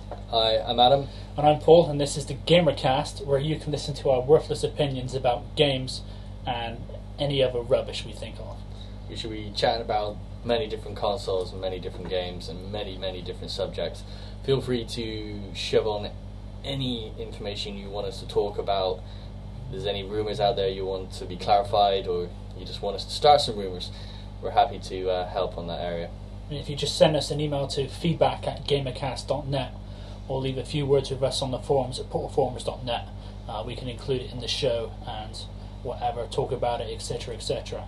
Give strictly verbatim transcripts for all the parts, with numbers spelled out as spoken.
Hi, I'm Adam. And I'm Paul, and this is the Gamercast, where you can listen to our worthless opinions about games and any other rubbish we think of. We should be chatting about many different consoles and many different games and many, many different subjects. Feel free to shove on any information you want us to talk about. If there's any rumours out there you want to be clarified, or you just want us to start some rumours, we're happy to uh, help on that area. And if you just send us an email to feedback at gamercast dot net, or leave a few words with us on the forums at portal forums dot net, uh, we can include it in the show and whatever, talk about it, etc, et cetera.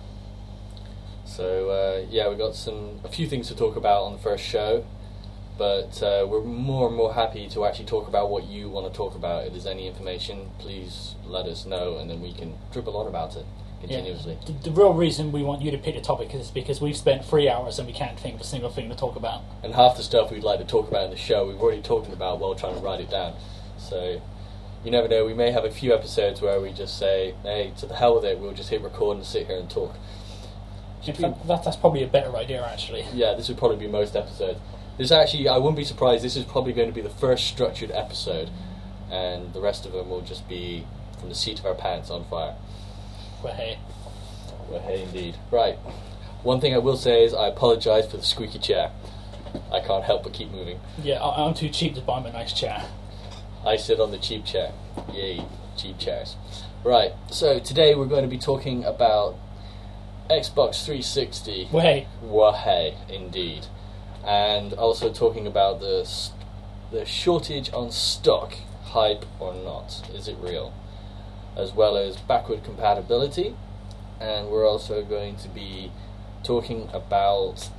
So uh, yeah, we've got some a few things to talk about on the first show, but uh, we're more and more happy to actually talk about what you want to talk about. If there's any information, please let us know, and then we can dribble on about it continuously. Yeah. The, the real reason we want you to pick the topic is because we've spent three hours and we can't think of a single thing to talk about. And half the stuff we'd like to talk about in the show, we've already talked about while trying to write it down. So you never know, we may have a few episodes where we just say, hey, to the hell with it, we'll just hit record and sit here and talk. In fact, that, that's probably a better idea, actually. Yeah, this would probably be most episodes. This actually, I wouldn't be surprised, this is probably going to be the first structured episode, and the rest of them will just be from the seat of our pants on fire. Well, hey. Well, hey, indeed. Right. One thing I will say is I apologise for the squeaky chair. I can't help but keep moving. Yeah, I, I'm too cheap to buy me a nice chair. I sit on the cheap chair. Yay, cheap chairs. Right, so today we're going to be talking about Xbox three sixty. Way. Wahey, indeed. And also talking about the st- the shortage on stock, hype or not, is it real? As well as backward compatibility, and we're also going to be talking about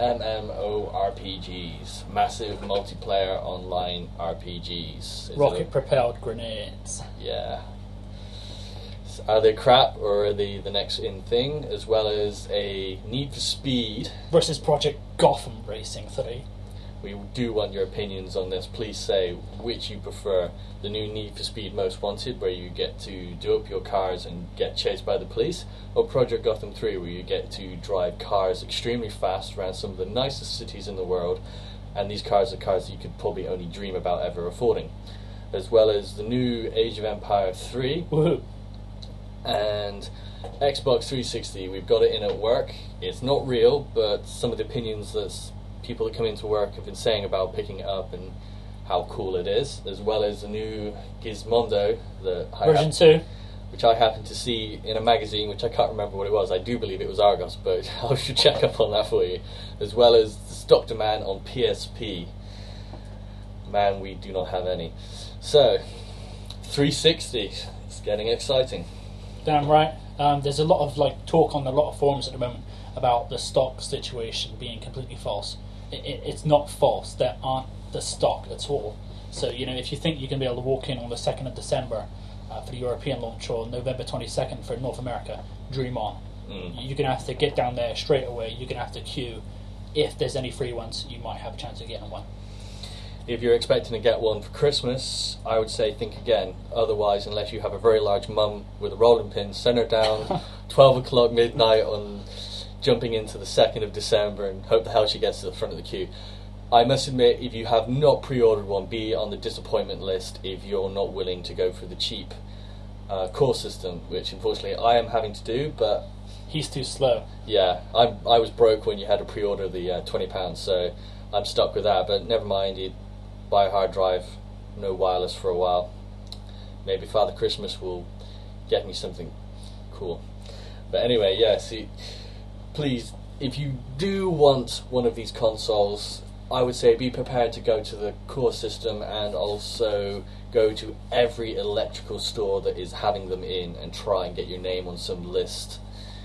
MMORPGs, massive multiplayer online R P Gs. Rocket-propelled grenades. Yeah. Are they crap, or are they the next in thing? As well as a Need for Speed versus Project Gotham Racing three. We do want your opinions on this. Please say which you prefer. The new Need for Speed Most Wanted, where you get to do up your cars and get chased by the police, or Project Gotham three, where you get to drive cars extremely fast around some of the nicest cities in the world, and these cars are cars that you could probably only dream about ever affording. As well as the new Age of Empire three. Woohoo! And Xbox three sixty, we've got it in at work. It's not real, but some of the opinions that people that come into work have been saying about picking it up and how cool it is, as well as the new Gizmondo, the version two, which I happened to see in a magazine, which I can't remember what it was. I do believe it was Argos, but I should check up on that for you. As well as the stock demand on P S P. Man, we do not have any. So, three sixty, it's getting exciting. Damn right. Um, there's a lot of like talk on a lot of forums at the moment about the stock situation being completely false. It, it, it's not false. There aren't the stock at all. So, you know, if you think you're going to be able to walk in on the second of December uh, for the European launch, or November twenty-second for North America, dream on. Mm. You're going to have to get down there straight away. You're going to have to queue. If there's any free ones, you might have a chance of getting one. If you're expecting to get one for Christmas, I would say think again. Otherwise, unless you have a very large mum with a rolling pin, send her down twelve o'clock midnight on jumping into the second of December and hope the hell she gets to the front of the queue. I must admit, if you have not pre-ordered one, be on the disappointment list if you're not willing to go for the cheap uh, core system, which unfortunately I am having to do, but he's too slow. Yeah, I I was broke when you had to pre-order the uh, twenty pounds, so I'm stuck with that, but never mind, you buy a hard drive, no wireless for a while. Maybe Father Christmas will get me something cool. But anyway, yeah, see, please, if you do want one of these consoles, I would say be prepared to go to the core system and also go to every electrical store that is having them in and try and get your name on some list.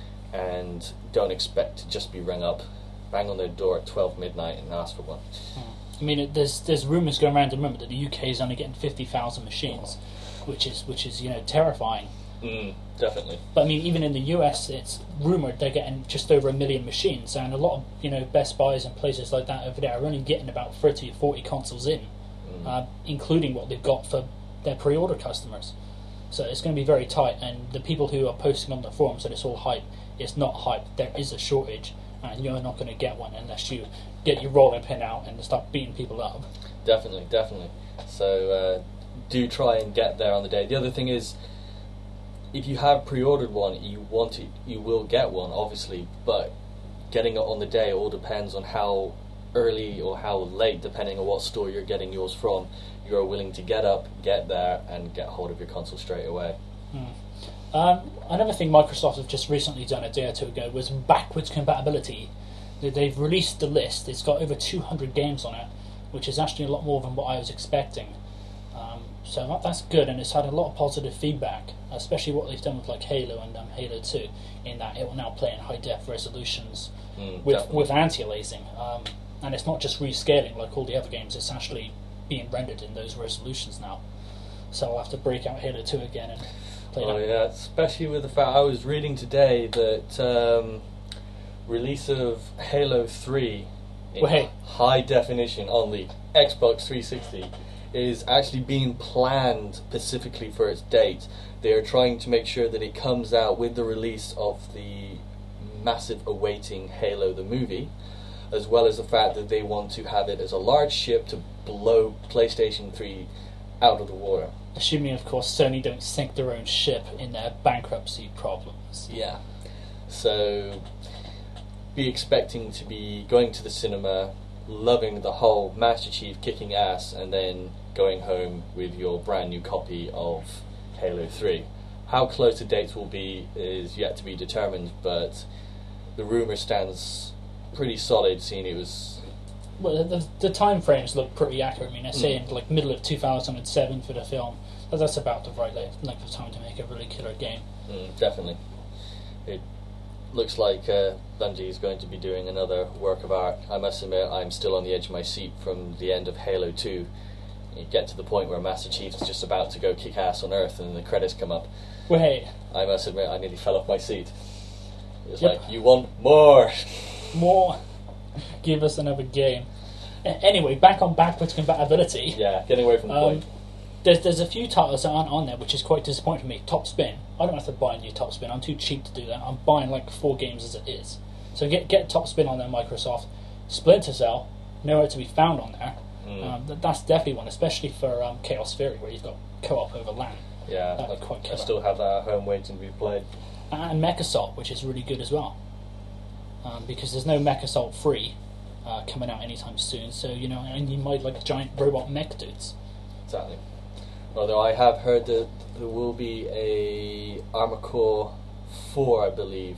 And don't expect to just be rung up, bang on their door at twelve midnight and ask for one. Hmm. I mean, it, there's there's rumours going around at the moment that the U K is only getting fifty thousand machines, which is which is you know terrifying. Mm, definitely. But I mean, even in the U S, it's rumoured they're getting just over a million machines, and a lot of you know Best Buys and places like that over there are only getting about thirty or forty consoles in, mm. uh, including what they've got for their pre-order customers. So it's going to be very tight, and the people who are posting on the forums that it's all hype, it's not hype. There is a shortage, and you're not going to get one unless you get your rolling pin out and start beating people up. definitely, definitely. So uh, do try and get there on the day. The other thing is, if you have pre-ordered one, you want it, you will get one, obviously, but getting it on the day all depends on how early or how late, depending on what store you're getting yours from, you're willing to get up, get there, and get hold of your console straight away. Hmm. Um, another thing Microsoft have just recently done a day or two ago was backwards compatibility. They've released the list. It's got over two hundred games on it, which is actually a lot more than what I was expecting. Um, so that, that's good, and it's had a lot of positive feedback, especially what they've done with like Halo and um, Halo two, in that it will now play in high-def resolutions Mm, with, definitely. with anti-aliasing. Um, and it's not just rescaling like all the other games, it's actually being rendered in those resolutions now. So I'll have to break out Halo two again and play Oh that. yeah, especially with the fact I was reading today that um, release of Halo three in Well, hey. high definition on the Xbox three sixty is actually being planned specifically for its date. They are trying to make sure that it comes out with the release of the massive awaiting Halo the movie, as well as the fact that they want to have it as a large ship to blow PlayStation three out of the water. Assuming, of course, Sony don't sink their own ship in their bankruptcy problems. Yeah. So be expecting to be going to the cinema, loving the whole Master Chief kicking ass, and then going home with your brand new copy of Halo three. How close the dates will be is yet to be determined, but the rumour stands pretty solid, seeing it was... Well, the, the time frames look pretty accurate. I mean, they're Mm. saying like middle of two thousand seven for the film. But that's about the right length length of time to make a really killer game. Mm, definitely. It looks like uh, Bungie is going to be doing another work of art. I must admit, I'm still on the edge of my seat from the end of Halo two. You get to the point where Master Chief is just about to go kick ass on Earth and the credits come up. Well, hey, I must admit, I nearly fell off my seat. It was Yep. like, you want more? more. Give us another game. A- Anyway, back on backwards compatibility. Yeah, getting away from the Um, point. There's there's a few titles that aren't on there, which is quite disappointing for me. Top Spin. I don't have to buy a new Top Spin. I'm too cheap to do that. I'm buying like four games as it is. So get get Top Spin on there, Microsoft. Splinter Cell, nowhere to be found on there. Mm. Um, th- that's definitely one, especially for um, Chaos Theory, where you've got co-op over LAN. Yeah, that'd be I, quite I killer. still have that at home waiting to be played. And Mechasalt, which is really good as well. Um, because there's no Mechasalt free uh, coming out anytime soon. So, you know, and you might like giant robot mech dudes. Exactly. Although I have heard that there will be a Armour Core four, I believe,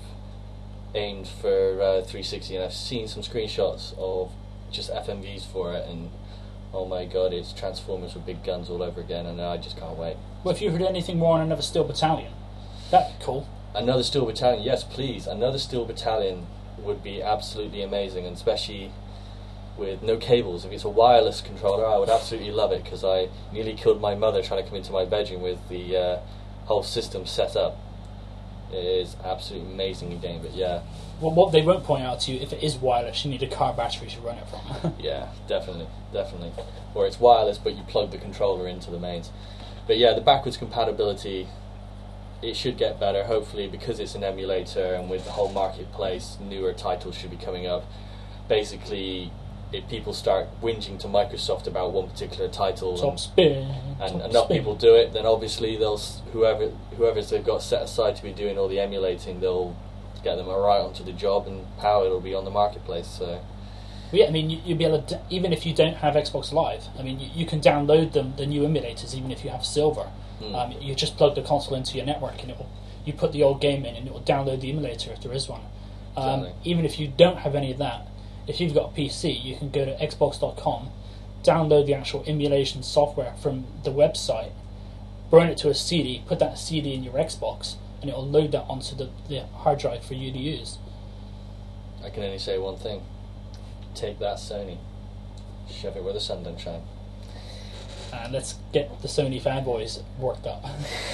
aimed for uh, three sixty, and I've seen some screenshots of just F M Vs for it, and oh my god, it's Transformers with big guns all over again, and I just can't wait. Well, if you heard anything more on another Steel Battalion, that'd be cool. Another Steel Battalion, yes please, another Steel Battalion would be absolutely amazing, and especially with no cables. If it's a wireless controller, I would absolutely love it, because I nearly killed my mother trying to come into my bedroom with the uh, whole system set up. It is absolutely amazing in game, but yeah, Well, what they won't point out to you, if it is wireless, you need a car battery to run it from. yeah, definitely, definitely. Or it's wireless, but you plug the controller into the mains. But yeah, the backwards compatibility, it should get better, hopefully, because it's an emulator, and with the whole marketplace, newer titles should be coming up. Basically, if people start whinging to Microsoft about one particular title, Top and, Spin. and top enough spin. people do it, then obviously they'll s- whoever whoever's they've got set aside to be doing all the emulating, they'll get them right onto the job, and power it'll be on the marketplace. So Well, yeah, I mean, you, you'll be able to, d- even if you don't have Xbox Live, I mean, you, you can download them, the new emulators, even if you have Silver. Mm. Um, you just plug the console into your network, and it will, you put the old game in, and it will download the emulator if there is one. Um, Exactly. Even if you don't have any of that, if you've got a P C, you can go to xbox dot com, download the actual emulation software from the website, burn it to a C D, put that C D in your Xbox, and it will load that onto the, the hard drive for you to use. I can only say one thing: take that, Sony, shove it where the sun don't shine. And let's get the Sony fanboys worked up.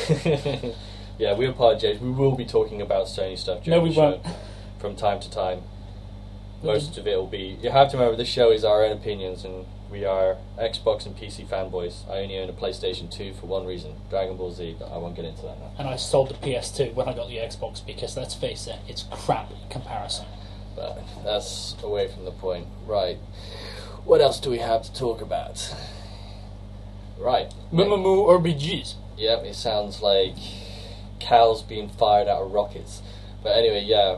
Yeah, we apologise. We will be talking about Sony stuff during No, we the show won't. from time to time. Most of it will be. You have to remember, this show is our own opinions, and we are Xbox and P C fanboys. I only own a PlayStation two for one reason: Dragon Ball Z. But I won't get into that now. And I sold the P S two when I got the Xbox because, let's face it, it's crap in comparison. But that's away from the point. Right. what else do we have to talk about? Right. Mumu R P Gs. Yep, it sounds like cows being fired out of rockets. But anyway, yeah.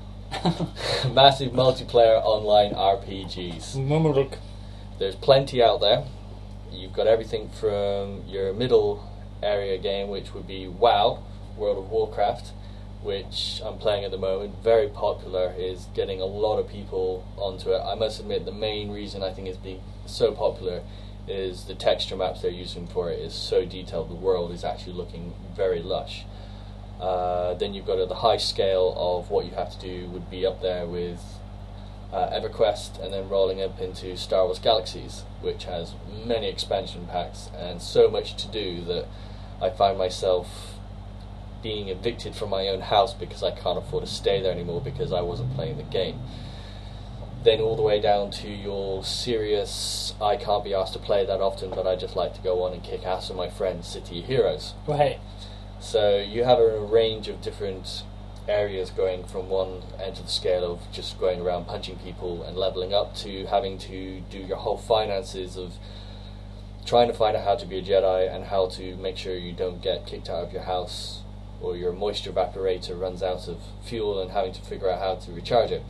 Massive multiplayer online R P Gs. Mumuruk. There's plenty out there. You've got everything from your middle area game, which would be WoW, World of Warcraft, which I'm playing at the moment. Very popular, is getting a lot of people onto it. I must admit, the main reason I think it's being so popular is the texture maps they're using for it is so detailed. The world is actually looking very lush. Uh, then you've got uh, the high scale of what you have to do would be up there with uh, EverQuest, and then rolling up into Star Wars Galaxies, which has many expansion packs and so much to do that I find myself being evicted from my own house because I can't afford to stay there anymore because I wasn't playing the game. Then all the way down to your serious, I can't be asked to play that often, but I just like to go on and kick ass with my friends, City of Heroes. Right. So you have a range of different areas going from one end of the scale of just going around punching people and leveling up to having to do your whole finances of trying to find out how to be a Jedi and how to make sure you don't get kicked out of your house or your moisture evaporator runs out of fuel and having to figure out how to recharge it.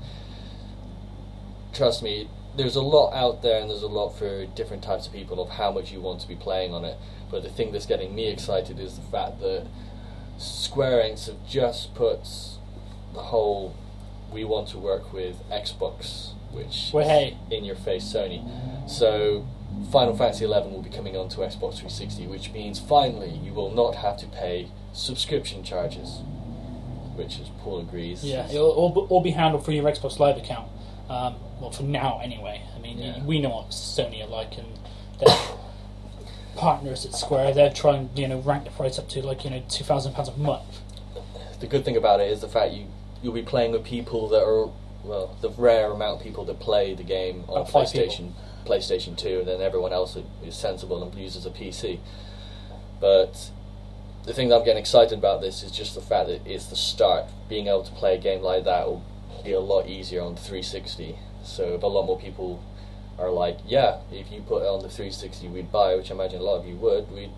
Trust me, there's a lot out there and there's a lot for different types of people of how much you want to be playing on it. But the thing that's getting me excited is the fact that Square Enix have just put the whole we want to work with Xbox, which well, hey. in your face Sony. So Final Fantasy eleven will be coming onto Xbox three sixty, which means finally you will not have to pay subscription charges, which, as Paul agrees, yeah, it'll all, all be handled through your Xbox Live account. Um, well, for now, anyway. I mean, yeah. we know what Sony are like, and their partners at Square, they're trying, you know, rank the price up to like, you know, two thousand pounds a month. The good thing about it is the fact you you'll be playing with people that are, well, the rare amount of people that play the game on About five PlayStation, PlayStation two, and then everyone else is sensible and uses a P C. But the thing that I'm getting excited about this is just the fact that it's the start. Being able to play a game like that will be a lot easier on the three sixty. So if a lot more people are like, yeah, if you put it on the three sixty we'd buy, which I imagine a lot of you would, we'd...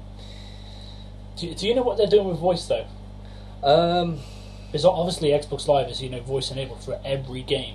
Do you, do you know what they're doing with voice, though? Um, Because obviously Xbox Live is, you know, voice enabled for every game.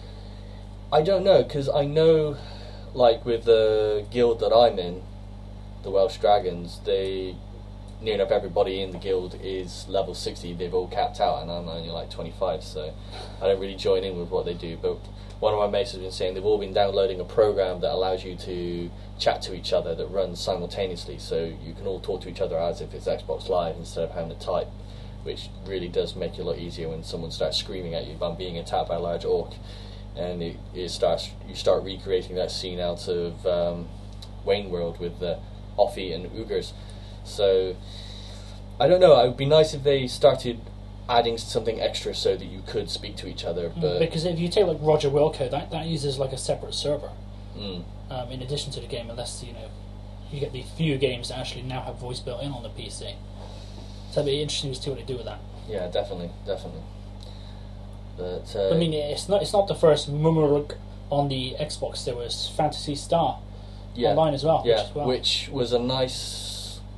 I don't know, because I know, like with the guild that I'm in, the Welsh Dragons, they... near enough everybody in the guild is level sixty. They've all capped out, and I'm only like twenty-five, so I don't really join in with what they do. But one of my mates has been saying they've all been downloading a program that allows you to chat to each other that runs simultaneously, so you can all talk to each other as if it's Xbox Live instead of having to type, which really does make it a lot easier when someone starts screaming at you about being attacked by a large orc, and it, it starts you start recreating that scene out of um, Wayne World with the Offie and Ugers. So, I don't know, it would be nice if they started adding something extra so that you could speak to each other. But because if you take like Roger Wilco, that, that uses like a separate server mm. um, in addition to the game, unless, you know, you get the few games that actually now have voice built in on the P C. So it'd be interesting to see what they do with that. Yeah, definitely, definitely. But uh, I mean, it's not it's not the first Mumuruk on the Xbox. There was Phantasy Star yeah, online as well. Yeah, which, well. which was a nice...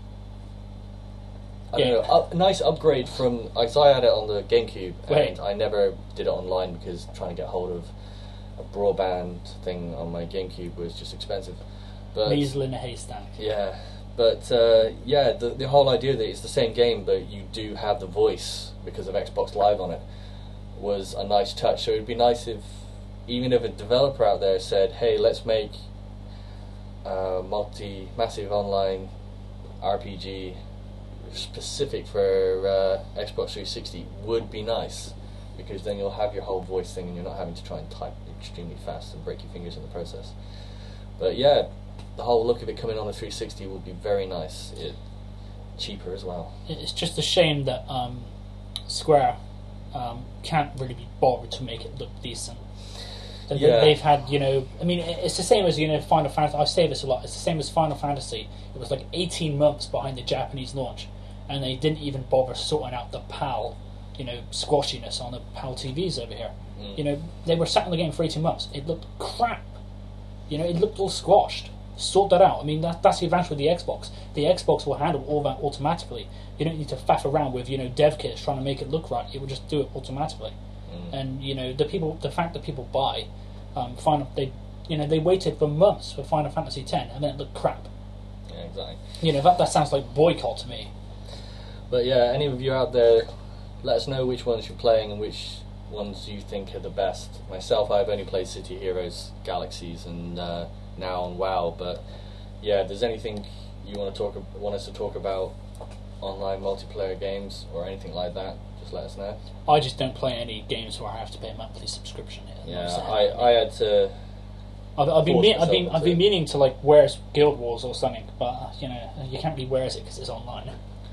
I Yeah. don't know, up, nice upgrade from, because I had it on the GameCube and Wait. I never did it online because trying to get hold of a broadband thing on my GameCube was just expensive. But Weasel in a haystack. yeah, but uh, yeah, the the whole idea that it's the same game but you do have the voice because of Xbox Live on it was a nice touch. So it'd be nice if, even if a developer out there said, hey, let's make a multi, massive online R P G specific for uh, Xbox three sixty, would be nice, because then you'll have your whole voice thing and you're not having to try and type extremely fast and break your fingers in the process. But yeah, the whole look of it coming on the three sixty would be very nice. It cheaper as well. It's just a shame that um, Square um, can't really be bothered to make it look decent. They- Yeah. They've had, you know, I mean, it's the same as, you know, Final Fantasy. I say this a lot. It's the same as Final Fantasy. It was like eighteen months behind the Japanese launch, and they didn't even bother sorting out the PAL, you know, squashiness on the PAL T Vs over here. Mm. You know, they were sat in the game for eighteen months. It looked crap. You know, it looked all squashed. Sort that out. I mean, that, that's the advantage with the Xbox. The Xbox will handle all that automatically. You don't need to faff around with, you know, dev kits trying to make it look right. It will just do it automatically. Mm. And you know, the people, the fact that people buy, um, Final, they, you know, they waited for months for Final Fantasy X, and then it looked crap. Yeah, exactly. You know, that that sounds like boycott to me. But yeah, any of you out there, let us know which ones you're playing and which ones you think are the best. Myself, I've only played City Heroes, Galaxies, and uh, now on WoW. But yeah, if there's anything you want to talk, want us to talk about, online multiplayer games or anything like that, just let us know. I just don't play any games where I have to pay a monthly subscription. Yeah, I, I had to. I've, I've been me- I've been I've been meaning to like where's Guild Wars or something, but uh, you know you can't really where's it because it's online.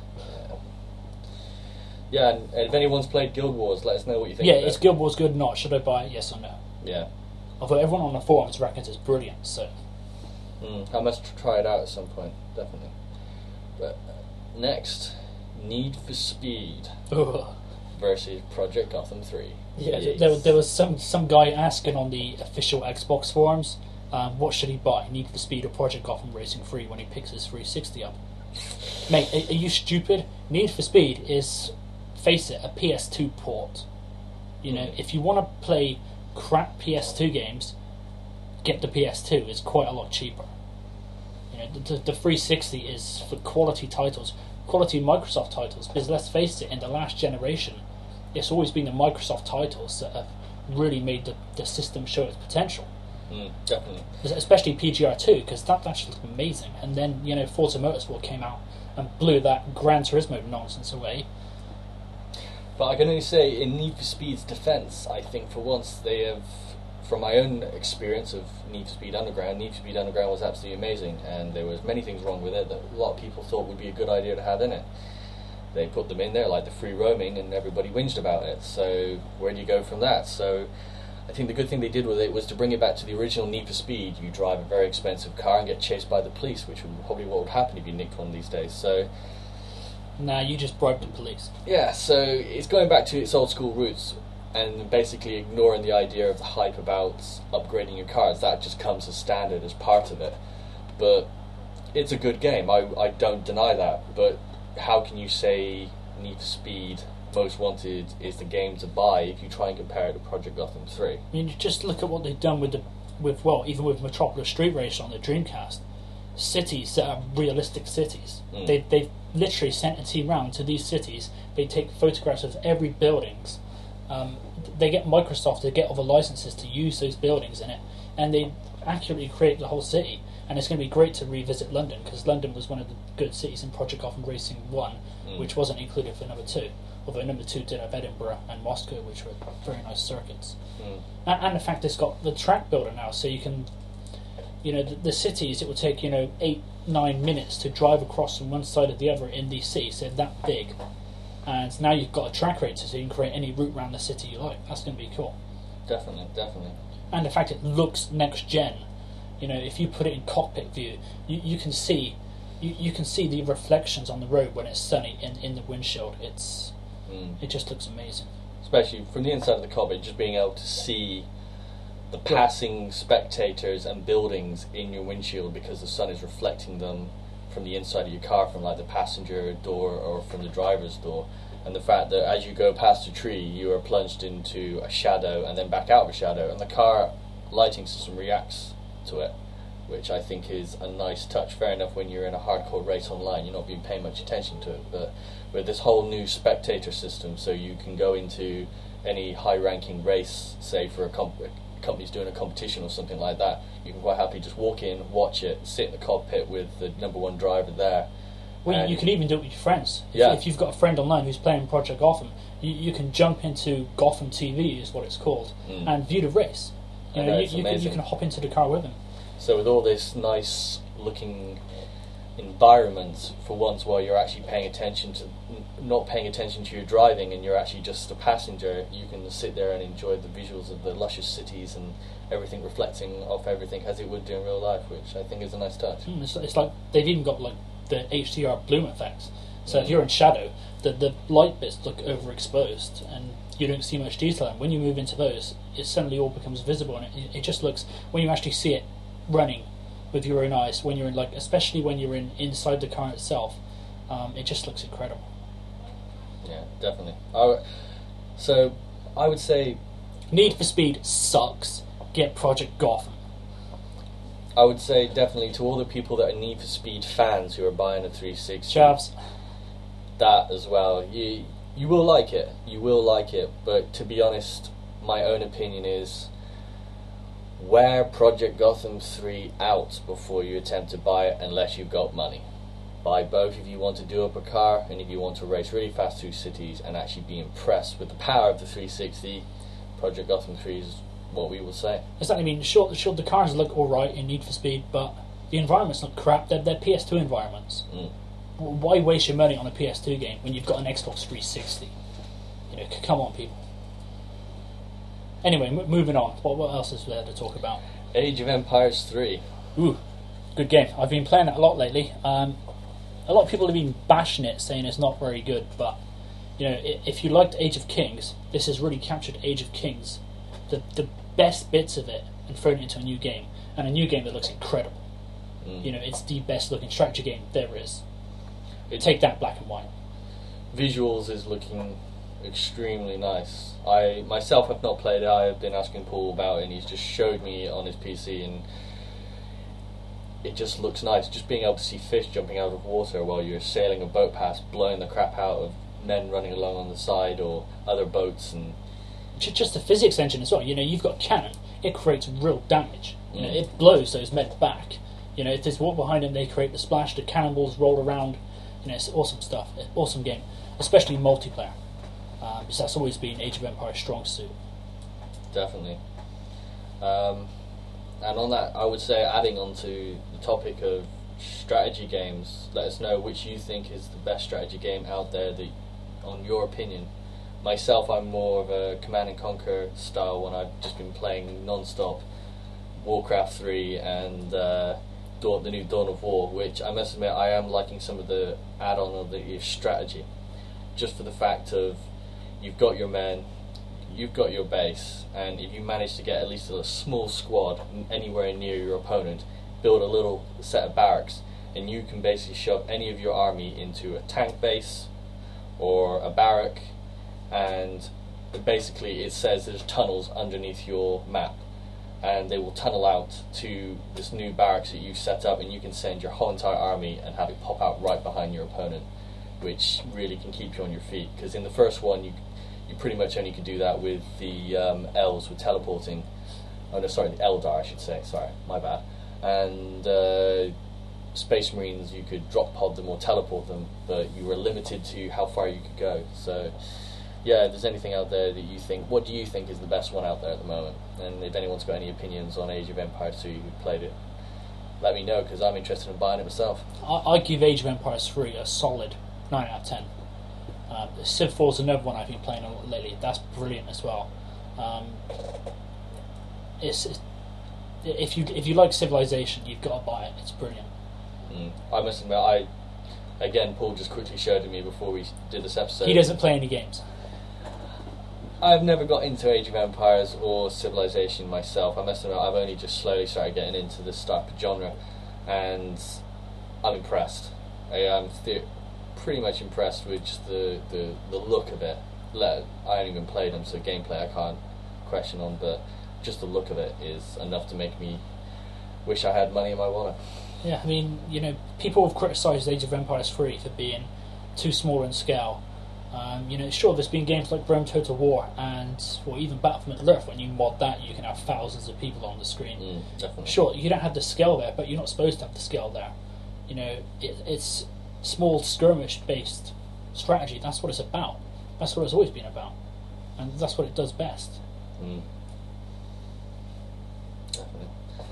Yeah, and if anyone's played Guild Wars, let us know what you think. Yeah, of it. is Guild Wars good or not? Should I buy it? Yes or no? Yeah. Although everyone on the forums reckons it's brilliant, so. Mm, I must try it out at some point, definitely. But uh, next, Need for Speed Ugh. versus Project Gotham three. Yeah, yes. there, there was some, some guy asking on the official Xbox forums, um, what should he buy, Need for Speed or Project Gotham Racing three when he picks his three sixty up? Mate, are, are you stupid? Need for Speed is, face it, a P S two port. You know, if you want to play crap P S two games, get the P S two. It's quite a lot cheaper. You know, the, the three sixty is for quality titles, quality Microsoft titles. Because let's face it, in the last generation, it's always been the Microsoft titles that have really made the, the system show its potential. Mm, definitely. Especially P G R two, because that, that actually looked amazing. And then, you know, Forza Motorsport came out and blew that Gran Turismo nonsense away. But I can only say, in Need for Speed's defence, I think for once they have, from my own experience of Need for Speed Underground, Need for Speed Underground was absolutely amazing, and there was many things wrong with it that a lot of people thought would be a good idea to have in it. They put them in there, like the free roaming, and everybody whinged about it. So where do you go from that? So I think the good thing they did with it was to bring it back to the original Need for Speed. You drive a very expensive car and get chased by the police, which would probably what would happen if you nicked one these days. So. Nah, you just bribed the police. Yeah, so it's going back to its old school roots and basically ignoring the idea of the hype about upgrading your cars. That just comes as standard, as part of it. But it's a good game, I, I don't deny that. But how can you say Need for Speed Most Wanted is the game to buy if you try and compare it to Project Gotham three? I mean, just look at what they've done with, the, with well, even with Metropolis Street Racer on the Dreamcast. Cities that are realistic cities. Mm. They, they've literally sent a team round to these cities. They take photographs of every buildings. Um, they get Microsoft to get other licenses to use those buildings in it, and they accurately create the whole city. And it's going to be great to revisit London, because London was one of the good cities in Project Gotham Racing one, mm. which wasn't included for number two. Although number two did have Edinburgh and Moscow, which were very nice circuits. Mm. And, and the fact it's got the track builder now, so you can. You know, the, the cities, it would take, you know, eight, nine minutes to drive across from one side to the other in these cities. They're that big. And now you've got a track racer, so you can create any route around the city you like. That's going to be cool. Definitely, definitely. And the fact it looks next gen. You know, if you put it in cockpit view, you, you can see you, you can see the reflections on the road when it's sunny in, in the windshield. It's mm. It just looks amazing. Especially from the inside of the cockpit, just being able to see the passing spectators and buildings in your windshield because the sun is reflecting them from the inside of your car, from like the passenger door or from the driver's door. And the fact that as you go past a tree, you are plunged into a shadow and then back out of a shadow, and the car lighting system reacts to it, which I think is a nice touch. Fair enough, when you're in a hardcore race online, you're not being paying much attention to it, but with this whole new spectator system, so you can go into any high-ranking race, say for a comp- company's doing a competition or something like that, you can quite happily just walk in, watch it, sit in the cockpit with the number one driver there. Well, you can even do it with your friends. If, yeah. if you've got a friend online who's playing Project Gotham, you, you can jump into Gotham T V, is what it's called, mm. and view the race. You know, know you, you, can, you can hop into the car with them. So with all this nice looking environment, for once, while you're actually paying attention to, not paying attention to your driving, and you're actually just a passenger, you can sit there and enjoy the visuals of the luscious cities and everything reflecting off everything as it would do in real life, which I think is a nice touch. Mm, it's, it's like they've even got like the H D R bloom effects. So mm. if you're in shadow, the the light bits look overexposed and you don't see much detail. And when you move into those, it suddenly all becomes visible, and it, it just looks, when you actually see it running with your own eyes when you're in, like, especially when you're in inside the car itself. Um, it just looks incredible. Yeah, definitely. I w- so I would say Need for Speed sucks. Get Project Gotham. I would say definitely to all the people that are Need for Speed fans who are buying a three sixty. Chavs. That as well. You you will like it. You will like it. But to be honest, my own opinion is wear Project Gotham three out before you attempt to buy it unless you've got money. Buy both if you want to do up a car and if you want to race really fast through cities and actually be impressed with the power of the three sixty. Project Gotham three is what we will say. Exactly. I mean, sure, sure, the cars look alright in Need for Speed, but the environments look crap. They're, they're P S two environments. Mm. Why waste your money on a P S two game when you've got an Xbox three sixty? You know, c- come on, people. Anyway, m- moving on. What, what else is there to talk about? Age of Empires three. Ooh, good game. I've been playing it a lot lately. Um, a lot of people have been bashing it, saying it's not very good, but you know, i- if you liked Age of Kings, this has really captured Age of Kings, the the best bits of it, and thrown it into a new game, and a new game that looks incredible. Mm. You know, it's the best looking strategy game there is. It, Take that, black and white. Visuals is looking extremely nice. I myself have not played it. I have been asking Paul about it, and he's just showed me on his P C, and it just looks nice. Just being able to see fish jumping out of water while you're sailing a boat past, blowing the crap out of men running along on the side or other boats, and Ju- Just the physics engine as well. You know, you've got cannon. It creates real damage. You know, Mm. it blows those men back. You know, if there's water behind them, they create the splash. The cannonballs roll around. You know, it's awesome stuff. Awesome game, especially multiplayer, um, because that's always been Age of Empires' strong suit. definitely. Um, and on that, I would say, adding on to the topic of strategy games, let us know which you think is the best strategy game out there, that, on your opinion. Myself, I'm more of a Command and Conquer style one. I've just been playing non-stop Warcraft three and uh, Dawn, the new Dawn of War, which I must admit I am liking some of the add-on of the strategy, just for the fact of you've got your men, you've got your base, and if you manage to get at least a small squad anywhere near your opponent, build a little set of barracks, and you can basically shove any of your army into a tank base or a barrack, and basically it says there's tunnels underneath your map, and they will tunnel out to this new barracks that you've set up, and you can send your whole entire army and have it pop out right behind your opponent, which really can keep you on your feet. Because in the first one, you you pretty much only could do that with the um, elves with teleporting. Oh no, sorry, the Eldar, I should say. Sorry, my bad. And uh, Space Marines, you could drop pod them or teleport them, but you were limited to how far you could go. So, yeah, if there's anything out there that you think, what do you think is the best one out there at the moment? And if anyone's got any opinions on Age of Empires two who played it, let me know, because I'm interested in buying it myself. I, I give Age of Empires three a solid nine out of ten. Um, Civ four is another one I've been playing a lot lately. That's brilliant as well. Um, it's, it's if you if you like Civilization, you've got to buy it. It's brilliant. Mm. I must admit, I again, Paul just quickly showed it me before we did this episode. He doesn't play any games. I've never got into Age of Empires or Civilization myself. I must admit, I've only just slowly started getting into this type of genre, and I'm impressed. I am th- pretty much impressed with just the, the, the look of it. Let, I haven't even played them, so gameplay I can't question on, but just the look of it is enough to make me wish I had money in my wallet. Yeah, I mean, you know, people have criticised Age of Empires three for being too small in scale. Um, you know, sure, there's been games like Rome Total War and, or even Battle for Middle Earth. When you mod that, you can have thousands of people on the screen. Mm, definitely. Sure, you don't have the scale there, but you're not supposed to have the scale there. You know, it, it's small skirmish-based strategy. That's what it's about. That's what it's always been about, and that's what it does best. Mm. Definitely.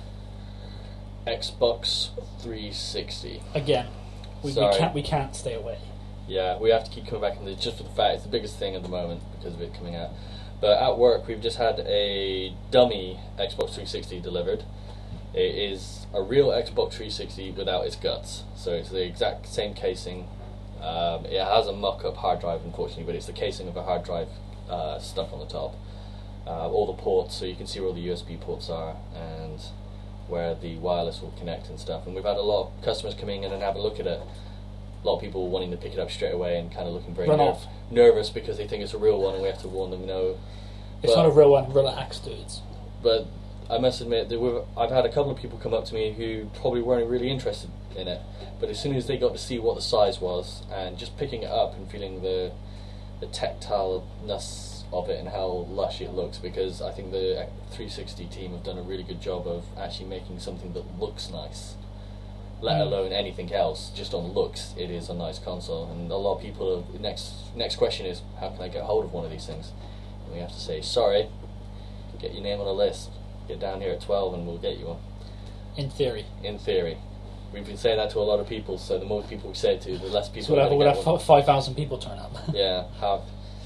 Xbox three sixty. Again, we, we Sorry. can't we can't stay away. Yeah, we have to keep coming back on this just for the fact it's the biggest thing at the moment because of it coming out. But at work, we've just had a dummy Xbox three sixty delivered. It is a real Xbox three sixty without its guts. So it's the exact same casing. Um, it has a mock-up hard drive, unfortunately, but it's the casing of a hard drive uh, stuff on the top. Uh, all the ports, so you can see where all the U S B ports are, and where the wireless will connect and stuff. And we've had a lot of customers coming in and have a look at it. A lot of people wanting to pick it up straight away and kind of looking very Run nerv- off. nervous because they think it's a real one, and we have to warn them, no. It's But- not a real one. Relax, dudes. But I must admit, there were, I've had a couple of people come up to me who probably weren't really interested in it. But as soon as they got to see what the size was, and just picking it up and feeling the the tactileness of it and how lush it looks, because I think the three sixty team have done a really good job of actually making something that looks nice, let Mm. alone anything else. Just on looks, it is a nice console. And a lot of people have, next next question is, how can I get hold of one of these things? And we have to say, sorry, get your name on a list, get down here at twelve and we'll get you one. In theory. In theory. We've been saying that to a lot of people, so the more people we say it to, the less people So we'll are have, going we'll to have get one. five thousand people turn up. Yeah, half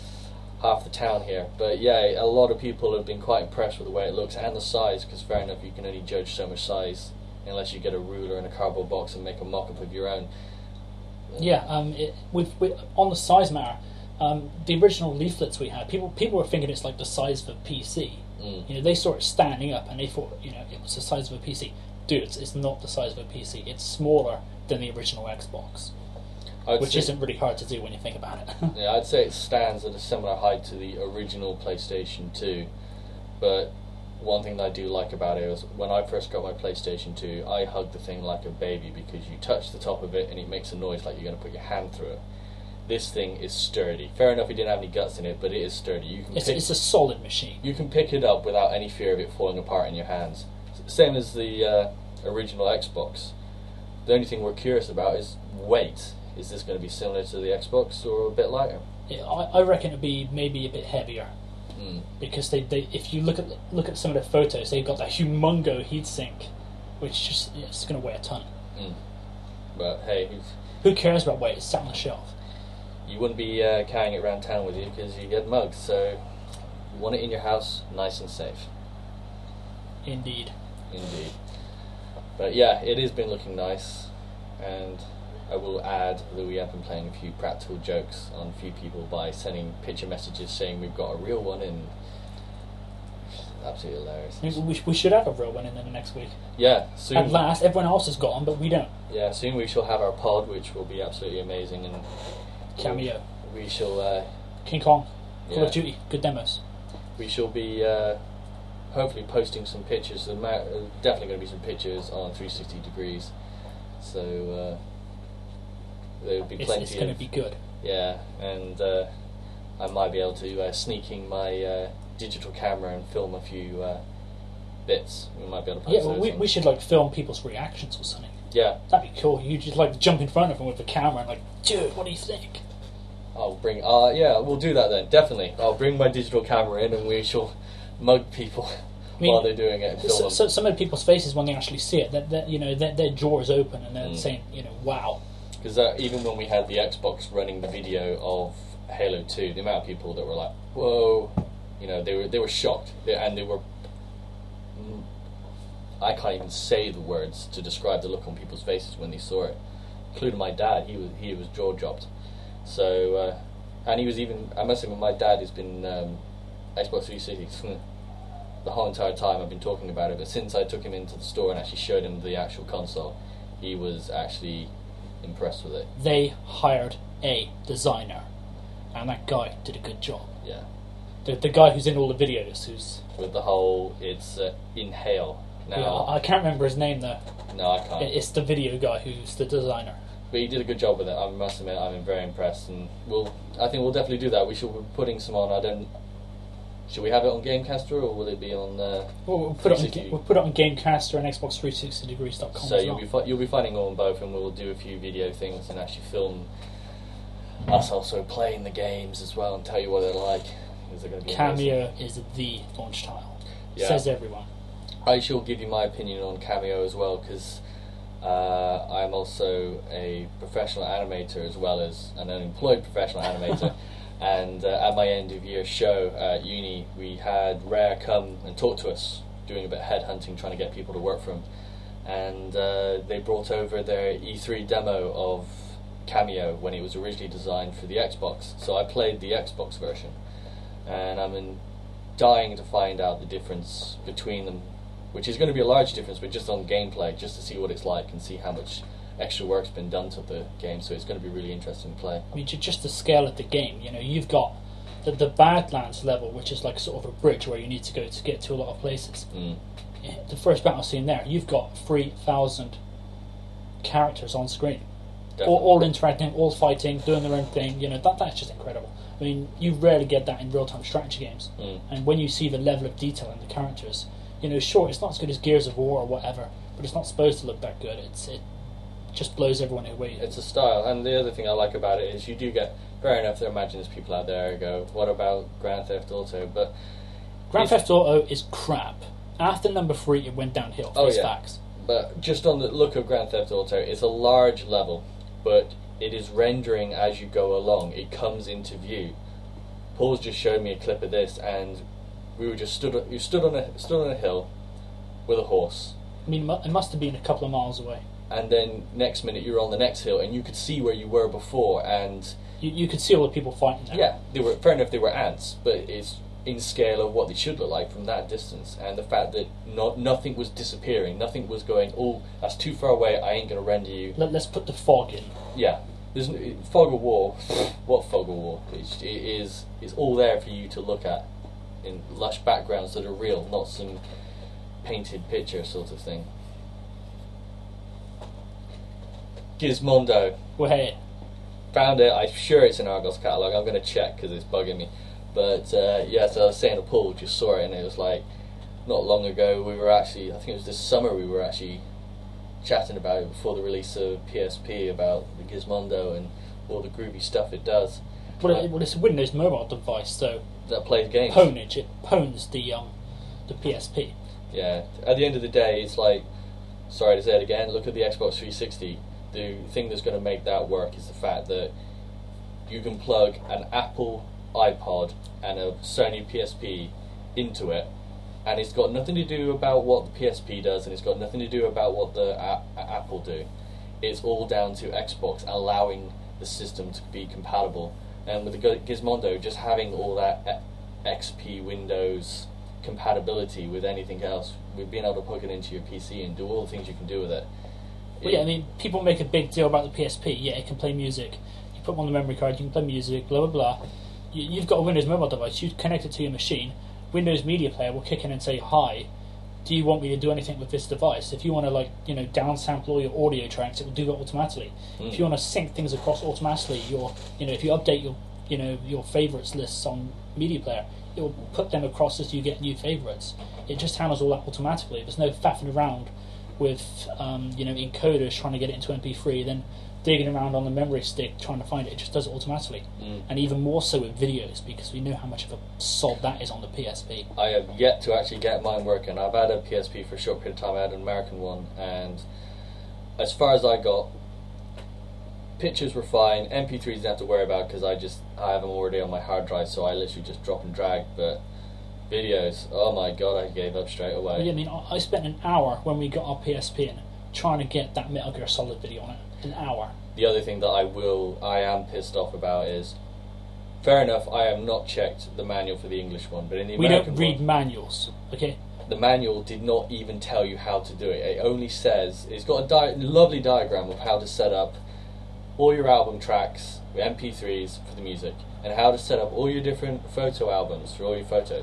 half the town here. But yeah, a lot of people have been quite impressed with the way it looks and the size, because fair enough, you can only judge so much size unless you get a ruler and a cardboard box and make a mock-up of your own. Yeah, um, it, we've, we on the size matter, um, the original leaflets we had, people people were thinking it's like the size of a P C. Mm. You know, they saw it standing up and they thought, you know, it was the size of a P C. Dude, it's, it's not the size of a P C. It's smaller than the original Xbox, I'd which say, isn't really hard to do when you think about it. Yeah, I'd say it stands at a similar height to the original PlayStation two. But one thing that I do like about it is when I first got my PlayStation two, I hugged the thing like a baby, because you touch the top of it and it makes a noise like you're going to put your hand through it. This thing is sturdy. Fair enough, it didn't have any guts in it, but it is sturdy. You can it's, pick, it's a solid machine. you can pick it up without any fear of it falling apart in your hands. Same as the uh, original Xbox. The only thing we're curious about is weight. Is this going to be similar to the Xbox or a bit lighter? It, I, I reckon it'd be maybe a bit heavier, Mm. because they, they if you look at look at some of the photos, they've got that humongo heatsink, which just it's going to weigh a ton. Mm. But hey, who's- Who cares about weight? It's sat on the shelf. you wouldn't be uh, carrying it around town with you because you get mugged. So you want it in your house, nice and safe. Indeed. Indeed. But yeah, it has been looking nice, and I will add that we have been playing a few practical jokes on a few people by sending picture messages saying we've got a real one in. Absolutely hilarious. Maybe we, we should have a real one in the next week. Yeah, soon. At last, everyone else has got one, but we don't. Yeah, soon we shall have our pod, which will be absolutely amazing, and Cameo. we shall. Uh, King Kong. Call yeah, of Duty. Good demos. we shall be uh, hopefully posting some pictures. There ma- uh, definitely going to be some pictures on three sixty degrees. So uh, there will be It's, plenty it's going to of be good. yeah, and uh, I might be able to uh, sneak in my uh, digital camera and film a few uh, bits. We might be able to post Yeah, well, those we, on- we should like film people's reactions or something. Yeah, That'd be cool. You just like jump in front of them with the camera and like, dude, what do you think? I'll bring. Uh, yeah, we'll do that then. Definitely, I'll bring my digital camera in, and we shall mug people I mean, while they're doing it and film So, them. so some of the people's faces when they actually see it, that, that you know, their, their jaw is open and they're Mm. saying, you know, wow. Because uh, even when we had the Xbox running the video of Halo two, the amount of people that were like, "Whoa," you know, they were they were shocked, they, and they were. mm, I can't even say the words to describe the look on people's faces when they saw it, including my dad. He was he was jaw dropped. So, uh, and he was even. I must admit, my dad has been um, Xbox three sixty the whole entire time I've been talking about it. But since I took him into the store and actually showed him the actual console, he was actually impressed with it. They hired a designer, and that guy did a good job. Yeah. The, the guy who's in all the videos, who's With the whole, it's uh, Inhale now. yeah, I can't remember his name though. No, I can't. It- It's the video guy who's the designer. But he did a good job with it. I must admit, I'm very impressed, and we'll. I think we'll definitely do that. We should be putting some on. I don't. Should we have it on Gamecaster, or will it be on? Uh, Well, we'll put it on, three sixty? we'll put it on Gamecaster and Xbox three sixty degrees dot com. so as you'll well. be fi- you'll be finding all on both, and we'll do a few video things and actually film us also playing the games as well, and tell you what they're like. Is it going to be amazing? Cameo is the launch title. Yeah. Says everyone. I shall give you my opinion on Cameo as well, because uh, I'm also a professional animator as well as an unemployed professional animator. And uh, at my end of year show at uni, we had Rare come and talk to us, doing a bit of headhunting, trying to get people to work for them. And uh, they brought over their E three demo of Cameo when it was originally designed for the Xbox. So I played the Xbox version, and I'm in dying to find out the difference between them which is going to be a large difference, but just on gameplay, just to see what it's like and see how much extra work's been done to the game. So it's going to be really interesting to play. I mean, just the scale of the game. You know, you've got the, the Badlands level, which is like sort of a bridge where you need to go to get to a lot of places. Mm. The first battle scene there, you've got three thousand characters on screen, all, all interacting, all fighting, doing their own thing. You know, that that's just incredible. I mean, you rarely get that in real-time strategy games. Mm. And when you see the level of detail in the characters, you know, sure, it's not as good as Gears of War or whatever, but it's not supposed to look that good. It's it just blows everyone away. It's a style, and the other thing I like about it is you do get, fair enough, there imagine there's people out there who go, what about Grand Theft Auto? But Grand Theft Auto is crap. After number three, it went downhill. Oh, Face yeah. facts. But just on the look of Grand Theft Auto, it's a large level, but it is rendering as you go along. It comes into view. Paul's just showed me a clip of this, and we were just stood. You stood on a stood on a hill with a horse, I mean, it must have been a couple of miles away. and then next minute you were on the next hill, and you could see where you were before. And You, you could see all the people fighting there. yeah, they were fair enough. They were ants, but it's in scale of what they should look like from that distance, and the fact that not nothing was disappearing, nothing was going. Oh, that's too far away. I ain't gonna render you. Let, let's put the fog in. Yeah, there's n- fog of war. What fog of war? It's, it is it's all there for you to look at in lush backgrounds that are real, not some painted picture sort of thing. Gizmondo, Well, hey, found it. I'm sure it's in Argos catalogue. I'm going to check because it's bugging me. But uh, yeah, so I was saying to Paul, just saw it, and it was like not long ago. We were actually, I think it was this summer, we were actually chatting about it before the release of P S P about the Gizmondo and all the groovy stuff it does. well, Uh, it, well, it's a Windows mobile device, so that plays games. pwnage, it pwns the um the P S P. Yeah. At the end of the day, it's like, sorry to say it again, look at the Xbox three sixty. The thing that's going to make that work is the fact that you can plug an Apple iPod and a Sony P S P into it, and it's got nothing to do about what the P S P does, and it's got nothing to do about what the a- a- Apple do. It's all down to Xbox allowing the system to be compatible. And with the G- Gizmondo, just having all that e- X P Windows compatibility with anything else, with being able to plug it into your P C and do all the things you can do with it. Well, yeah, I mean, people make a big deal about the P S P. Yeah, it can play music. You put one on the memory card, you can play music, blah, blah, blah. You, you've got a Windows mobile device, you connect it to your machine, Windows Media Player will kick in and say, hi, do you want me to do anything with this device? If you want to, like, you know, downsample all your audio tracks, it will do that automatically. Mm. If you want to sync things across automatically, your, you know, if you update your, you know, your favorites lists on Media Player, it will put them across as you get new favorites. It just handles all that automatically. There's no faffing around with um, you know, encoders trying to get it into M P three, then digging around on the memory stick trying to find it. It just does it automatically. Mm. And even more so with videos, because we know how much of a sod that is on the P S P. I have yet to actually get mine working. I've had a P S P for a short period of time. I had an American one, and as far as I got, pictures were fine. M P threes didn't have to worry about because I just I have them already on my hard drive, so I literally just drop and drag. But videos, oh my god, I gave up straight away. But yeah, I mean, I I spent an hour when we got our P S P in trying to get that Metal Gear Solid video on it. An hour. The other thing that I will, I am pissed off about is, fair enough, I have not checked the manual for the English one, but in the We American don't read one, manuals, okay? the manual did not even tell you how to do it. It only says, it's got a di- lovely diagram of how to set up all your album tracks with M P threes for the music, and how to set up all your different photo albums for all your photos.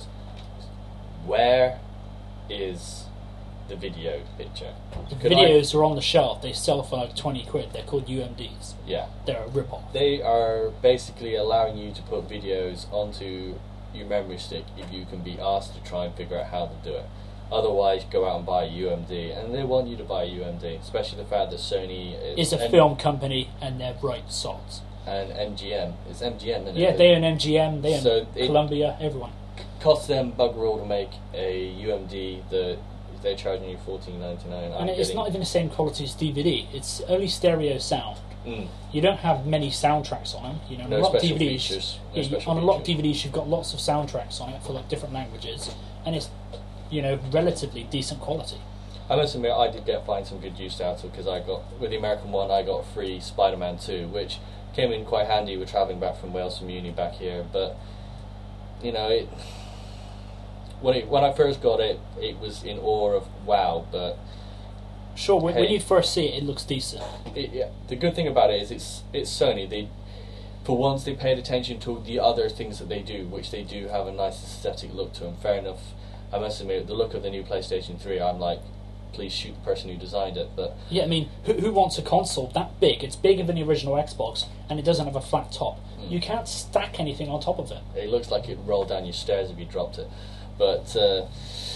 Where is the video picture? The Could videos are on the shelf. They sell for like twenty quid. They're called U M Ds. I, yeah. They're a rip-off. They are basically allowing you to put videos onto your memory stick if you can be asked to try and figure out how to do it. Otherwise, go out and buy a U M D, and they want you to buy a U M D, especially the fact that Sony is It's a M- film company and they're right sods. and M G M. It's M G M, isn't Yeah, it? they own M G M, they own So it- Columbia, everyone. Costs them bugger all to make a U M D that they're charging you fourteen ninety nine. And it's not even the same quality as D V D. It's only stereo sound. Mm. You don't have many soundtracks on them. You know, No on a lot of special D V Ds. features. No yeah, you- special on a lot of features. D V Ds, you've got lots of soundtracks on it for like different languages, and it's, you know, relatively decent quality. I must admit, I did get find some good use out of, because I got, with the American one, I got free Spider-Man two, which came in quite handy with travelling back from Wales from uni back here. But you know, it, when it, when I first got it, it was in awe of wow, but Sure, when, hey, when you first see it, it looks decent. It, yeah, the good thing about it is it's it's Sony. They, for once, they paid attention to the other things that they do, which they do have a nice aesthetic look to them. Fair enough. I must admit, the look of the new PlayStation three, I'm like, please shoot the person who designed it. But Yeah, I mean, who, who wants a console that big? It's bigger than the original Xbox, and it doesn't have a flat top. Mm. You can't stack anything on top of it. it looks like it'd roll down your stairs if you dropped it. But uh,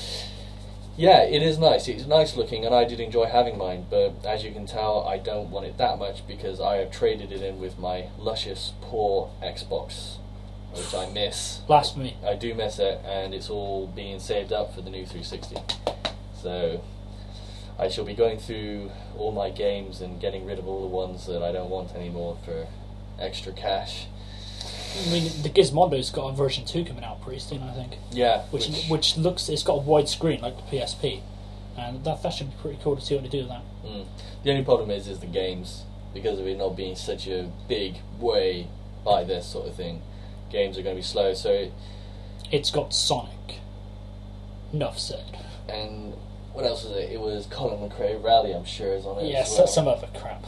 yeah, it is nice. It's nice looking, and I did enjoy having mine. But as you can tell, I don't want it that much because I have traded it in with my luscious, poor Xbox, which I miss. Blasphemy. I do miss it, and it's all being saved up for the new three sixty. So I shall be going through all my games and getting rid of all the ones that I don't want anymore for extra cash. I mean, the Gizmondo's got a version two coming out pretty soon, I think. Yeah, Which, which looks, it's got a wide screen like the P S P, and that that should be pretty cool to see what they do with that. Mm. The only problem is, is the games, because of it not being such a big way by this sort of thing. Games are going to be slow, so it, It's got Sonic. Enough said. and what else is it? It was Colin McRae Rally, I'm sure, is on it. Yeah, as so, well. some other crap.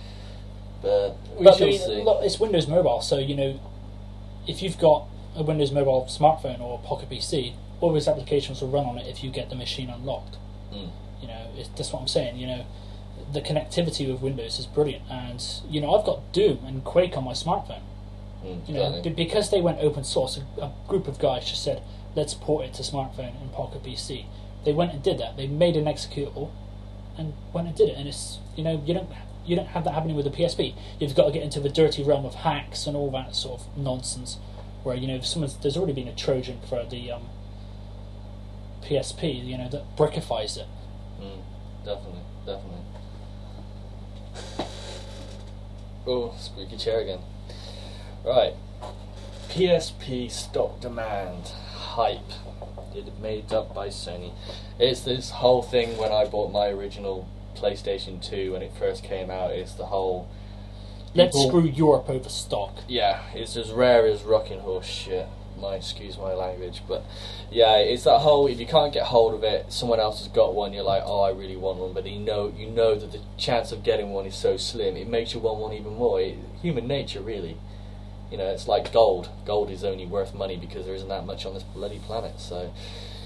But we But I shall mean, see. look, it's Windows Mobile, so you know, if you've got a Windows Mobile smartphone or a Pocket P C, all those applications will run on it if you get the machine unlocked. Mm. You know, it's, that's what I'm saying. You know, the connectivity with Windows is brilliant, and you know, I've got Doom and Quake on my smartphone. Mm, You know, exactly. b- because they went open source, a, a group of guys just said, let's port it to smartphone and Pocket P C. They went and did that. They made an executable and went and did it. And it's, you know, you don't you don't have that happening with the P S P. You've got to get into the dirty realm of hacks and all that sort of nonsense. Where, you know, if someone's, there's already been a Trojan for the um, P S P, you know, that brickifies it. Mm, definitely, definitely. Oh, squeaky chair again. Right. P S P stock demand hype. It made up by Sony. It's this whole thing when I bought my original PlayStation two when it first came out. It's the whole. Let's people- screw Europe over stock. Yeah, it's as rare as rocking horse shit. My excuse my language, but yeah, it's that whole if you can't get hold of it, someone else has got one. You're like, oh, I really want one, but you know, you know that the chance of getting one is so slim. It makes you want one even more. It, human nature, really. You know, it's like gold. Gold is only worth money because there isn't that much on this bloody planet. So,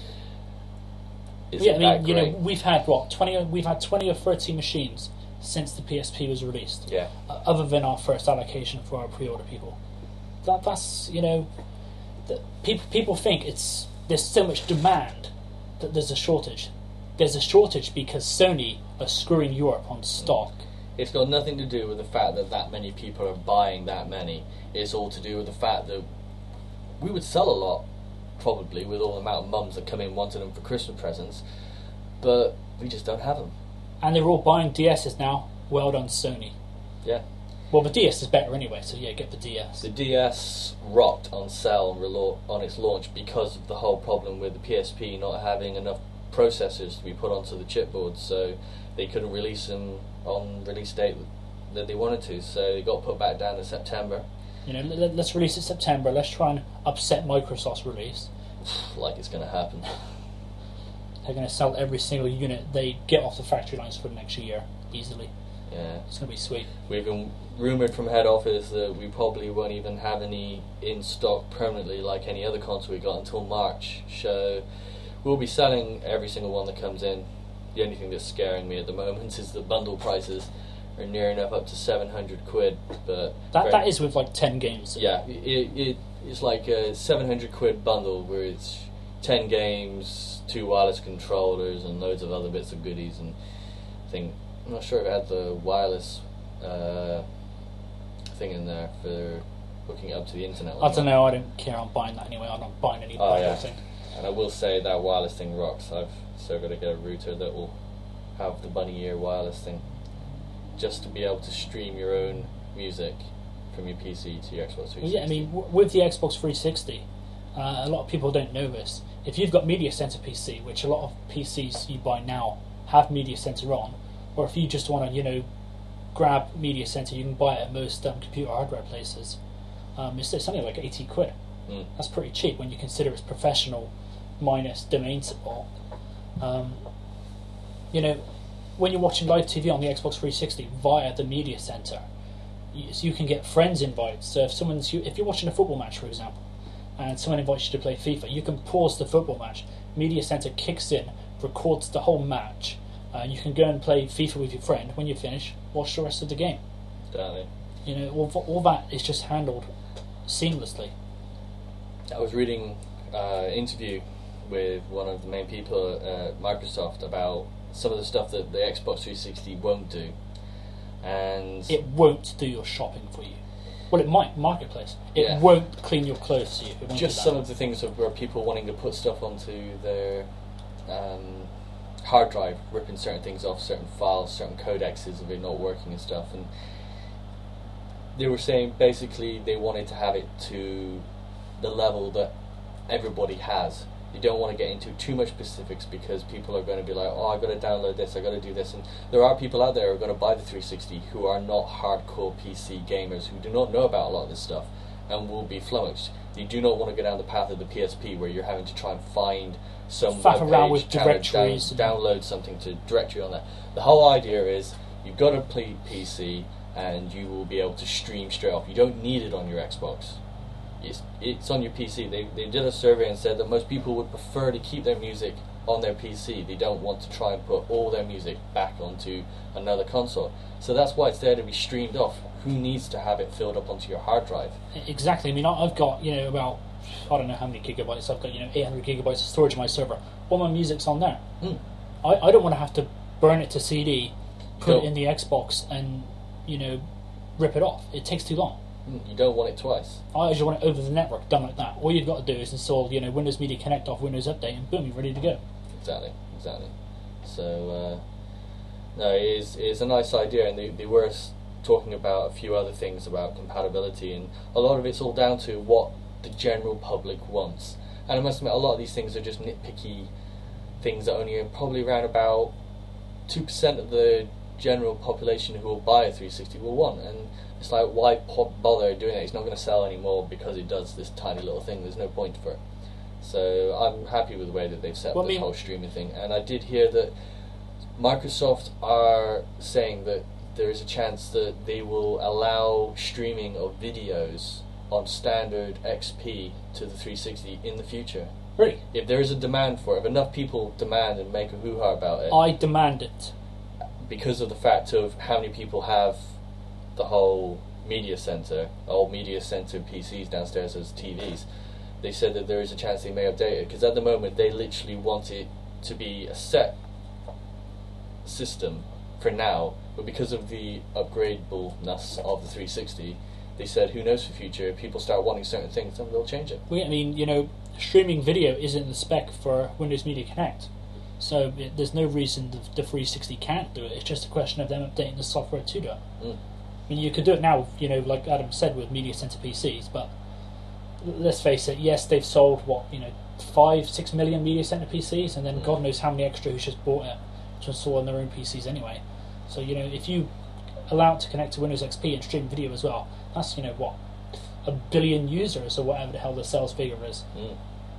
is yeah, it I that mean, you know, great? we've had what twenty? We've had twenty or thirty machines since the P S P was released. Yeah, Uh, other than our first allocation for our pre-order people, that that's you know, the, people people think it's there's so much demand that there's a shortage. There's a shortage because Sony are screwing Europe on stock. it's got nothing to do with the fact that that many people are buying that many. It's all to do with the fact that we would sell a lot, probably, with all the amount of mums that come in wanting them for Christmas presents, but we just don't have them. And they're all buying D Ss now. Well done, Sony. Yeah. Well, the D S is better anyway, so yeah, get the D S. The D S rocked on sale and relo- on its launch because of the whole problem with the P S P not having enough processors to be put onto the chipboard, so they couldn't release them on release date that they wanted to, so they got put back down to September. You know, let, let's release it September. Let's try and upset Microsoft's release. Like it's going to happen. They're going to sell every single unit they get off the factory lines for the next year easily. Yeah. It's going to be sweet. We've been rumoured from head office that we probably won't even have any in stock permanently like any other console we got until March. So we'll be selling every single one that comes in. The only thing that's scaring me at the moment is the bundle prices are near enough up to seven hundred quid. But That very- that is with like ten games. yeah, it, it it's like a seven hundred quid bundle where it's ten games, two wireless controllers, and loads of other bits of goodies. And I think I'm not sure if it had the wireless uh, thing in there for hooking it up to the internet. or I don't not. know. I don't care. I'm buying that anyway. I'm not buying any Oh, bundle yeah. thing. And I will say that wireless thing rocks. I've still got to get a router that will have the bunny ear wireless thing, just to be able to stream your own music from your P C to your Xbox three sixty. Well, yeah, I mean, w- with the Xbox three sixty, uh, a lot of people don't know this. If you've got Media Center P C, which a lot of P Cs you buy now have Media Center on, or if you just want to, you know, grab Media Center, you can buy it at most um, computer hardware places. Um, it's, it's only like eighty quid. Mm. That's pretty cheap when you consider it's professional minus domain support. Um, you know, when you're watching live T V on the Xbox three sixty via the media center, you, so you can get friends invites. So if someone's if you're watching a football match, for example, and someone invites you to play FIFA, you can pause the football match. Media center kicks in, records the whole match, and uh, you can go and play FIFA with your friend. When you finish, watch the rest of the game. Exactly. You know, all, all that is just handled seamlessly. I was reading uh, an interview with one of the main people at Microsoft about some of the stuff that the Xbox three sixty won't do, and it won't do your shopping for you. Well, it might marketplace. It yeah. won't clean your clothes for you. It won't Just do that. some of the things of where people wanting to put stuff onto their um, hard drive, ripping certain things off, certain files, certain codexes of it not working and stuff, and they were saying basically they wanted to have it to the level that everybody has. You don't want to get into too much specifics because people are going to be like, oh, I've got to download this, I've got to do this. And there are people out there who are going to buy the three sixty who are not hardcore P C gamers, who do not know about a lot of this stuff and will be flummoxed. You do not want to go down the path of the P S P where you're having to try and find some Faff web around page, with down- directories down- download something to direct you on that. The whole idea is you've got a P- PC and you will be able to stream straight off. You don't need it on your Xbox. It's, it's on your P C. They they did a survey and said that most people would prefer to keep their music on their P C. They don't want to try and put all their music back onto another console. So that's why it's there to be streamed off. Who needs to have it filled up onto your hard drive? Exactly. I mean, I- I've got, you know, about, I don't know how many gigabytes. I've got, you know, eight hundred gigabytes of storage on my server. All my music's on there. Mm. I, I don't want to have to burn it to C D, put No. it in the Xbox, and, you know, rip it off. It takes too long. You don't want it twice. I just want it over the network, done like that. All you've got to do is install, you know, Windows Media Connect off Windows Update, and boom, you're ready to go. Exactly, exactly. So, uh, no, it is, it is a nice idea, and they, they were s- talking about a few other things about compatibility, and a lot of it's all down to what the general public wants. And I must admit, a lot of these things are just nitpicky things that only probably around about two percent of the general population who will buy a three sixty will want, and it's like, why po- bother doing it? It's not going to sell anymore because it does this tiny little thing. There's no point for it. So I'm happy with the way that they've set up Well, I this mean- whole streaming thing. And I did hear that Microsoft are saying that there is a chance that they will allow streaming of videos on standard X P to the three sixty in the future. Really? If there is a demand for it, if enough people demand and make a hoo-ha about it, I demand it. because of the fact of how many people have the whole media center, old media center P Cs downstairs as T Vs, they said that there is a chance they may update it, because at the moment they literally want it to be a set system for now, but because of the upgradableness of the three sixty, they said who knows for future, if people start wanting certain things, then they'll change it. We, I mean, you know, streaming video isn't the spec for Windows Media Connect, so it, there's no reason the, the three sixty can't do it. It's just a question of them updating the software to do it. Mm. I mean, you could do it now, you know, like Adam said, with Media Center P Cs, but let's face it, yes, they've sold, what, you know, five, six million Media Center P Cs, and then Mm. God knows how many extra who just bought it to install on their own P Cs anyway. So, you know, if you allow it to connect to Windows X P and stream video as well, that's, you know, what, a billion users or whatever the hell the sales figure is. Mm.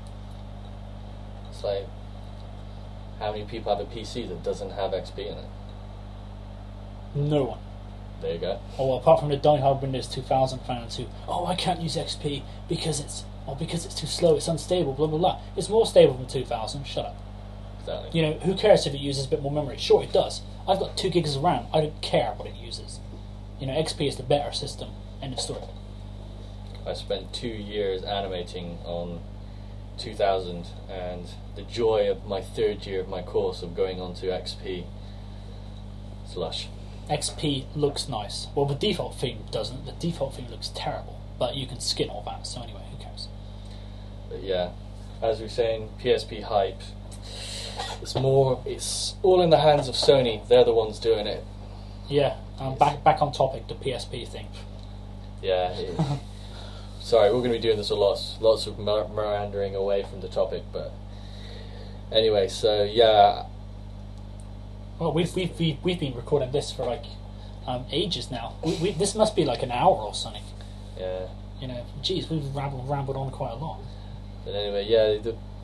It's like, how many people have a P C that doesn't have X P in it? No one. There you go. Oh, well, apart from the die-hard Windows two thousand fans who, oh, I can't use X P because it's, oh, because it's too slow, it's unstable, blah, blah, blah. It's more stable than two thousand, shut up. Exactly. You know, who cares if it uses a bit more memory? Sure, it does. I've got two gigs of RAM. I don't care what it uses. You know, X P is the better system. End of story. I spent two years animating on two thousand, and the joy of my third year of my course of going on to X P, it's lush. X P looks nice. Well, the default theme doesn't. The default theme looks terrible. But you can skin all that, so anyway, who cares? But yeah, as we were saying, P S P hype. It's more. It's all in the hands of Sony. They're the ones doing it. Yeah, um, back back on topic, the P S P thing. Yeah. It, sorry, we're going to be doing this a lot. Lots of mer- meandering away from the topic, but anyway. So yeah. Well, we've we've we've, we've been recording this for like um, ages now. We, we, this must be like an hour or something. Yeah. You know, geez, we've rambled, rambled on quite a lot. But anyway, yeah, the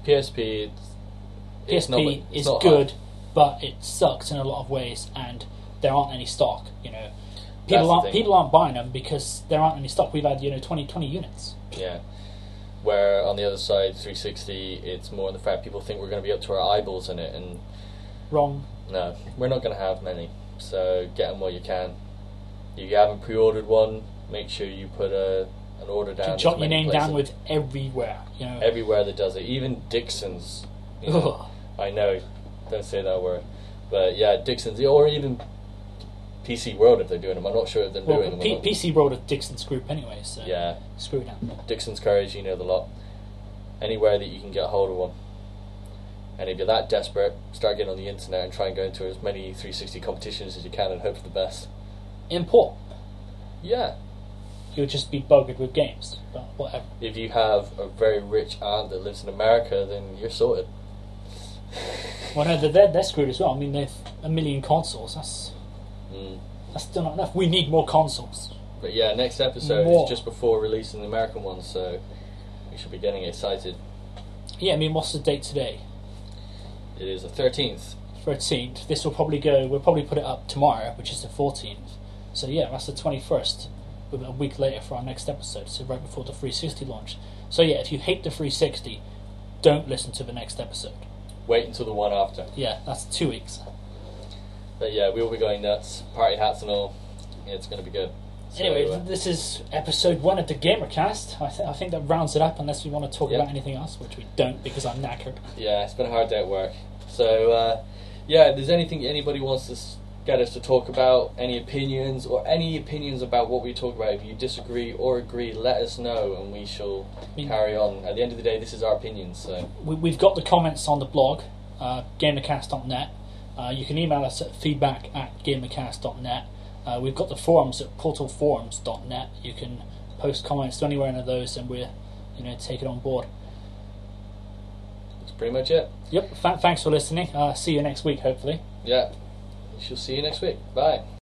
P S P, it's, P S it's not, P it's is not good, hard. but it sucks in a lot of ways, and there aren't any stock. You know, That's people the aren't thing. people aren't buying them because there aren't any stock. We've had you know twenty, twenty units. Yeah. Where on the other side, three sixty, it's more in the fact people think we're going to be up to our eyeballs in it, and Wrong. no, we're not going to have many. So get them while you can. If you haven't pre-ordered one, make sure you put a an order down. To as jot your many name down places. with everywhere. You know. Everywhere that does it, even Dixon's. You know, I know, don't say that word, but yeah, Dixon's, or even P C World if they're doing them. I'm not sure if they're Well, doing them. or P- not. PC World of Dixon's group anyway, so Yeah, screw them. Dixon's Courage, you know the lot. Anywhere that you can get a hold of one. And if you're that desperate, start getting on the internet and try and go into as many three sixty competitions as you can and hope for the best. Import. Yeah. You'll just be buggered with games, but whatever. If you have a very rich aunt that lives in America, then you're sorted. Well, no, they're, they're screwed as well. I mean, they've a million consoles. That's Mm. that's still not enough. We need more consoles. But yeah, next episode More. is just before releasing the American one, so we should be getting excited. Yeah, I mean, what's the date today? It is the thirteenth. thirteenth. This will probably go. We'll probably put it up tomorrow, which is the fourteenth. So yeah, that's the twenty-first. A week later for our next episode. So right before the three sixty launch. So yeah, if you hate the three sixty, don't listen to the next episode. Wait until the one after. Yeah, that's two weeks. But yeah, we will be going nuts. Party hats and all. It's going to be good. So, Anyway, uh, this is episode one of the Gamercast. I, th- I think that rounds it up, unless we want to talk Yep. about anything else, which we don't because I'm knackered. yeah, it's been a hard day at work. So, uh, yeah, if there's anything anybody wants to s- get us to talk about, any opinions, or any opinions about what we talk about, if you disagree or agree, let us know and we shall mean- carry on. At the end of the day, this is our opinions, so We, we've got the comments on the blog, uh, gamercast dot net. Uh, you can email us at feedback at gamercast dot net. Uh, we've got the forums at portal forums dot net. You can post comments to anywhere in those, and we're, you know, take it on board. that's pretty much it. Yep. Th- thanks for listening. Uh, see you next week, hopefully. Yeah, we shall see you next week. Bye.